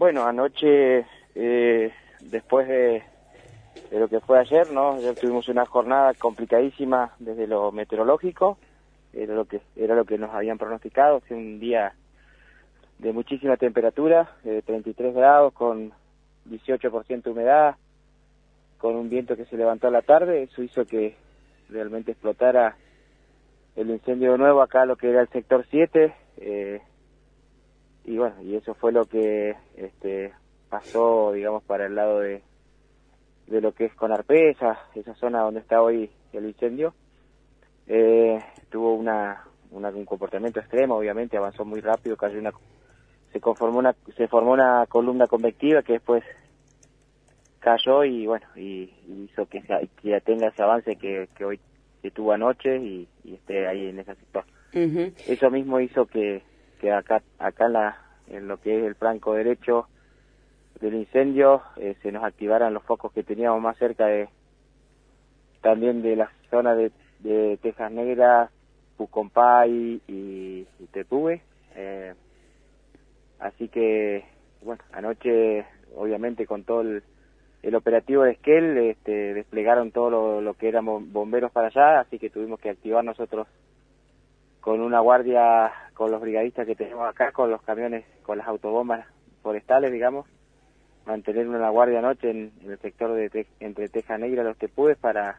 Bueno, anoche, después de lo que fue ayer, ¿no? Ayer tuvimos una jornada complicadísima desde lo meteorológico, era lo que nos habían pronosticado, fue un día de muchísima temperatura, 33 grados con 18% de humedad, con un viento que se levantó a la tarde. Eso hizo que realmente explotara el incendio de nuevo acá, lo que era el sector 7, y bueno, y eso fue lo que pasó, digamos, para el lado de lo que es Conarpé, esa zona donde está hoy el incendio. Tuvo un comportamiento extremo, obviamente, avanzó muy rápido, se formó una columna convectiva que después cayó y bueno, y hizo que ya tenga ese avance que hoy que tuvo anoche y esté ahí en esa situación. Uh-huh. Eso mismo hizo que acá en lo que es el flanco derecho del incendio se nos activaran los focos que teníamos más cerca también de la zona de Tejas Negras, Pucompay y Tepúe. Así que, bueno, anoche, obviamente, con todo el operativo de Esquel, desplegaron todo lo que éramos bomberos para allá, así que tuvimos que activar nosotros con una guardia, con los brigadistas que tenemos acá, con los camiones, con las autobombas forestales, digamos, mantener una guardia anoche en el sector entre Teja Negra y los Tepúes para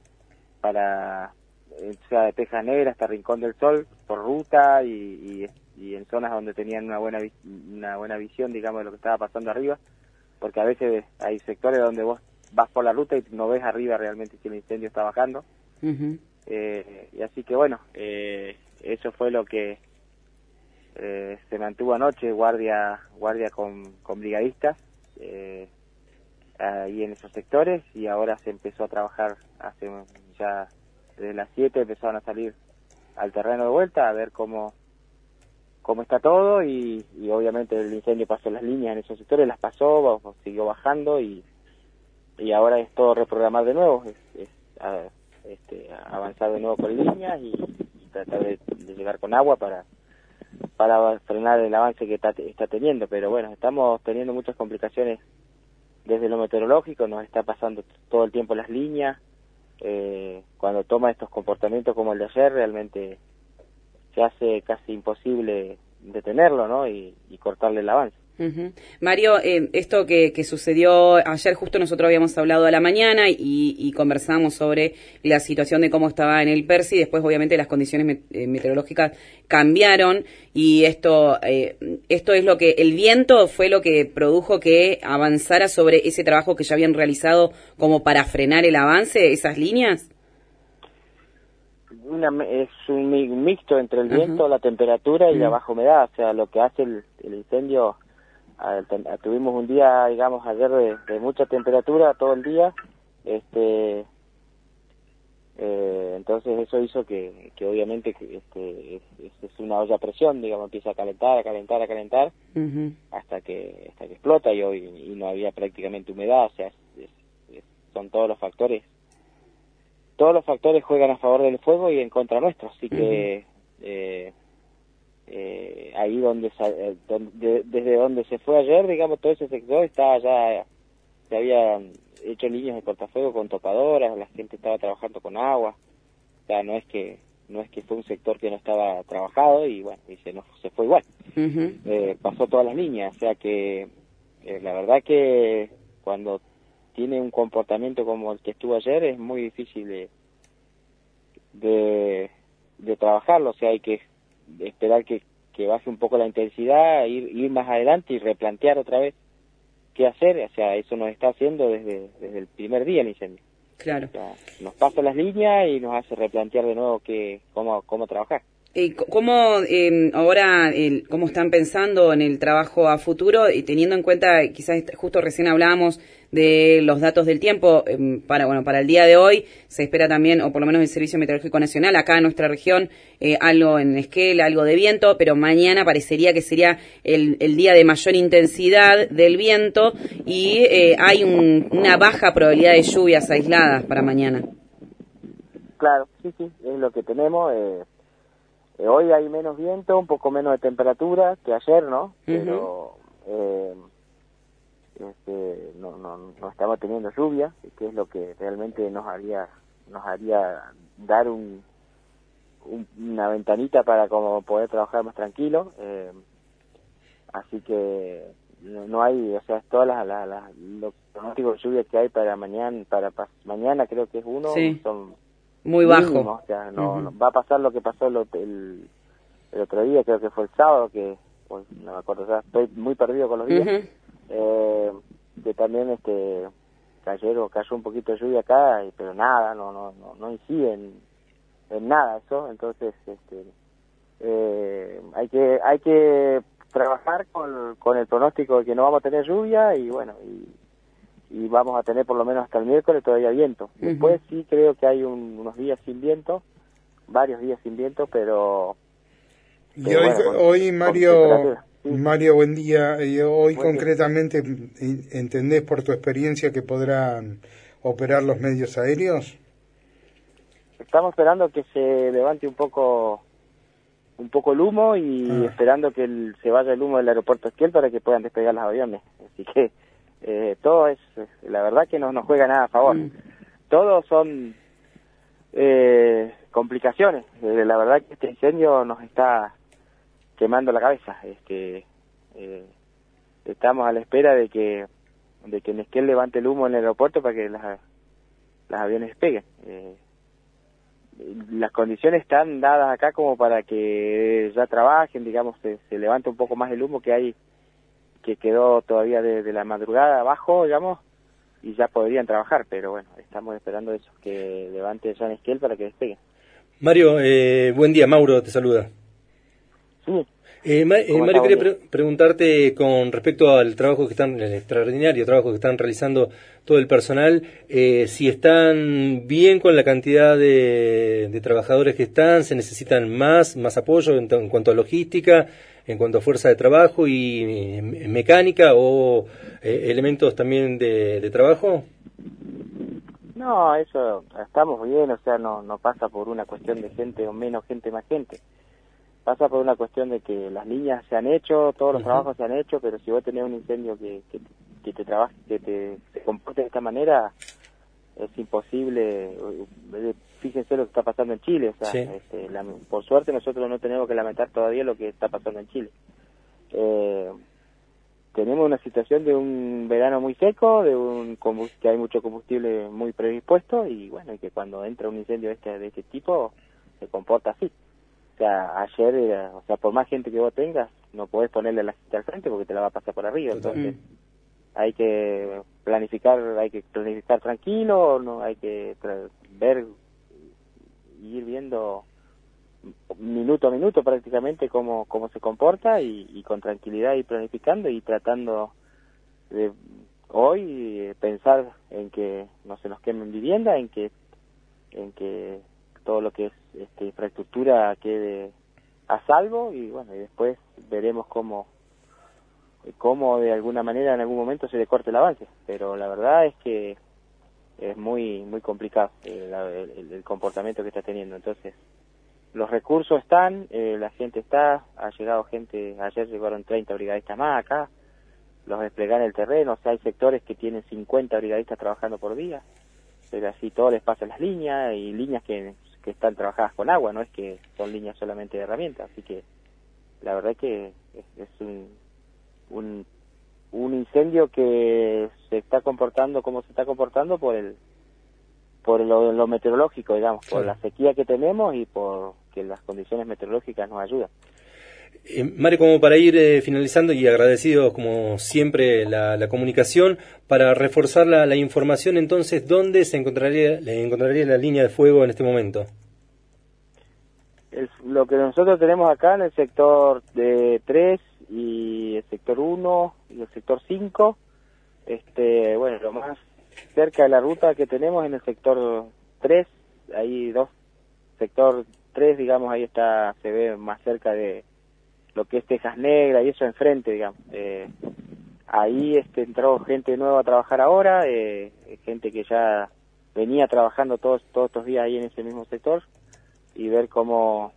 o sea, de Teja Negra hasta Rincón del Sol por ruta y en zonas donde tenían una buena visión, digamos, de lo que estaba pasando arriba, porque a veces hay sectores donde vos vas por la ruta y no ves arriba realmente si el incendio está bajando. Uh-huh. Y así que bueno, eso fue lo que se mantuvo anoche, guardia con brigadistas ahí en esos sectores, y ahora se empezó a trabajar ya desde las 7 empezaron a salir al terreno de vuelta a ver cómo está todo y obviamente el incendio pasó las líneas en esos sectores, las pasó, siguió bajando y ahora es todo reprogramar de nuevo, avanzar de nuevo con líneas y tratar de llegar con agua para frenar el avance que está teniendo. Pero bueno, estamos teniendo muchas complicaciones desde lo meteorológico, nos está pasando todo el tiempo las líneas, cuando toma estos comportamientos como el de ayer realmente se hace casi imposible detenerlo, ¿no? Y cortarle el avance. Uh-huh. Mario, esto que sucedió ayer, justo nosotros habíamos hablado a la mañana y conversamos sobre la situación de cómo estaba en el Percy. Después, obviamente, las condiciones meteorológicas cambiaron y esto es lo que el viento fue lo que produjo que avanzara sobre ese trabajo que ya habían realizado como para frenar el avance de esas líneas. Es un mixto entre el viento, Uh-huh. la temperatura y la baja humedad. O sea, lo que hace el incendio. Tuvimos un día, digamos, ayer de mucha temperatura todo el día, entonces eso hizo que obviamente es una olla a presión, digamos, empieza a calentar, Uh-huh. hasta que explota y no había prácticamente humedad. O sea, son todos los factores juegan a favor del fuego y en contra nuestro, así que ahí desde donde se fue ayer, digamos, todo ese sector estaba ya, se habían hecho líneas de cortafuego con topadoras, la gente estaba trabajando con agua. O sea, no es que fue un sector que no estaba trabajado y bueno, y se fue igual. Uh-huh. Pasó todas las líneas, o sea que la verdad que cuando tiene un comportamiento como el que estuvo ayer es muy difícil de trabajarlo. O sea, hay que esperar que baje un poco la intensidad, ir más adelante y replantear otra vez qué hacer. O sea, eso nos está haciendo desde el primer día el incendio. Claro. O sea, nos pasa las líneas y nos hace replantear de nuevo cómo trabajar. ¿Cómo ahora cómo están pensando en el trabajo a futuro y teniendo en cuenta, quizás justo recién hablábamos de los datos del tiempo, para el día de hoy se espera también, o por lo menos el Servicio Meteorológico Nacional, acá en nuestra región, algo en Esquel, algo de viento, pero mañana parecería que sería el día de mayor intensidad del viento y hay una baja probabilidad de lluvias aisladas para mañana. Claro, sí, es lo que tenemos. Hoy hay menos viento, un poco menos de temperatura que ayer, ¿no? Pero no estamos teniendo lluvia, que es lo que realmente nos haría dar una ventanita para como poder trabajar más tranquilo. Así que no hay, o sea, todas los pronósticos de lluvia que hay para mañana creo que es uno, sí, son muy mínimos, bajo. o sea, no va a pasar lo que pasó el otro día, creo que fue el sábado, que pues, no me acuerdo, o sea, estoy muy perdido con los días, que también cayó un poquito de lluvia acá, pero nada, no incide en nada eso. Entonces hay que trabajar con el pronóstico de que no vamos a tener lluvia, y bueno, y vamos a tener por lo menos hasta el miércoles todavía viento. Después sí creo que hay unos días sin viento, varios días sin viento, pero y hoy, bueno, hoy Mario, sí. Mario, buen día. Hoy Buen día. concretamente, ¿entendés por tu experiencia que podrán operar los medios aéreos? Estamos esperando que se levante un poco el humo, y esperando que se vaya el humo del aeropuerto Esquiel para que puedan despegar los aviones. Así que todo es, la verdad que no nos juega nada a favor. Todos son complicaciones. La verdad que este incendio nos está quemando la cabeza. Estamos a la espera de que en Esquiel levante el humo en el aeropuerto para que los aviones despeguen. Las condiciones están dadas acá como para que ya trabajen, digamos, se levante un poco más el humo que quedó todavía de la madrugada abajo, digamos, y ya podrían trabajar, pero bueno, estamos esperando eso, que levante ya en Esquiel para que despegue. Mario, buen día, Mauro te saluda. Sí. Mario, quería preguntarte con respecto al trabajo el extraordinario trabajo que están realizando todo el personal, si están bien con la cantidad de trabajadores que están, se necesitan más apoyo en cuanto a logística, en cuanto a fuerza de trabajo y mecánica o elementos también de trabajo. No, eso, estamos bien, o sea, no pasa por una cuestión de gente o menos gente, más gente. Pasa por una cuestión de que las líneas se han hecho, todos los trabajos se han hecho, pero si vos tenés un incendio que te trabaje, se comporte de esta manera, es imposible. Fíjense lo que está pasando en Chile, o sea, sí. Por suerte nosotros no tenemos que lamentar todavía lo que está pasando en Chile. Tenemos una situación de un verano muy seco, que hay mucho combustible muy predispuesto, y bueno, y que cuando entra un incendio de este tipo se comporta así. O sea, ayer, por más gente que vos tengas, no podés ponerle la cita al frente porque te la va a pasar por arriba. Entonces, hay que planificar tranquilo, no hay que ir viendo minuto a minuto prácticamente cómo se comporta, y con tranquilidad ir planificando y tratando de hoy pensar en que no se nos quemen vivienda, en que todo lo que es infraestructura quede a salvo, y bueno, y después veremos cómo de alguna manera en algún momento se le corte el avance, pero la verdad es que es muy complicado el comportamiento que está teniendo. Entonces, los recursos están, la gente ha llegado gente, ayer llegaron 30 brigadistas más acá, los desplegan en el terreno, o sea, hay sectores que tienen 50 brigadistas trabajando por día, pero así todo les pasa las líneas, y líneas que están trabajadas con agua, no es que son líneas solamente de herramientas. Así que la verdad es que es un incendio que se está comportando como se está comportando por lo meteorológico, digamos, por la sequía que tenemos y por que las condiciones meteorológicas nos ayudan. Mario, como para ir finalizando y agradecidos como siempre la comunicación, para reforzar la información, entonces, ¿dónde se encontraría la línea de fuego en este momento? Lo que nosotros tenemos acá en el sector de 3 y el sector 1 y el sector 5, bueno, lo más cerca de la ruta que tenemos en el sector 3, ahí sector 3, digamos, ahí se ve más cerca de lo que es Tejas Negras y eso enfrente, digamos. Ahí entró gente nueva a trabajar ahora, gente que ya venía trabajando todos estos días ahí en ese mismo sector, y ver cómo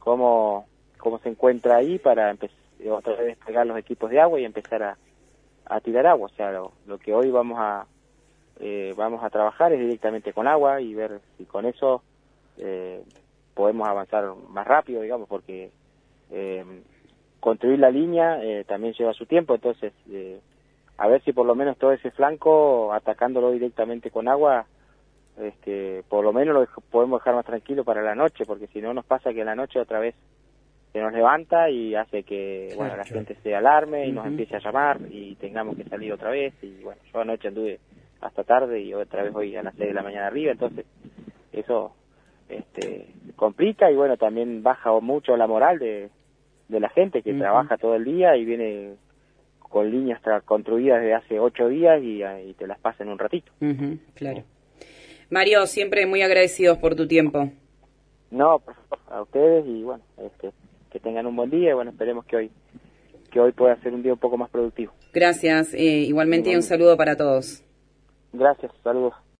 se encuentra ahí para empezar otra vez desplegar los equipos de agua y empezar tirar agua. O sea, lo que hoy vamos a trabajar es directamente con agua y ver si con eso podemos avanzar más rápido, digamos, porque construir la línea también lleva su tiempo. Entonces a ver si por lo menos todo ese flanco, atacándolo directamente con agua, por lo menos lo podemos dejar más tranquilo para la noche, porque si no nos pasa que en la noche otra vez se nos levanta y hace que bueno, la gente se alarme y nos empiece a llamar y tengamos que salir otra vez. Y bueno, yo anoche anduve hasta tarde y otra vez hoy a las 6 de la mañana arriba, entonces eso complica y bueno, también baja mucho la moral de la gente que trabaja todo el día y viene con líneas construidas desde hace 8 días y te las pasa en un ratito. Claro. Mario, siempre muy agradecidos por tu tiempo. No, por favor, a ustedes y bueno, que tengan un buen día y bueno, esperemos que hoy pueda ser un día un poco más productivo. Gracias, igualmente y un saludo para todos. Gracias, saludos.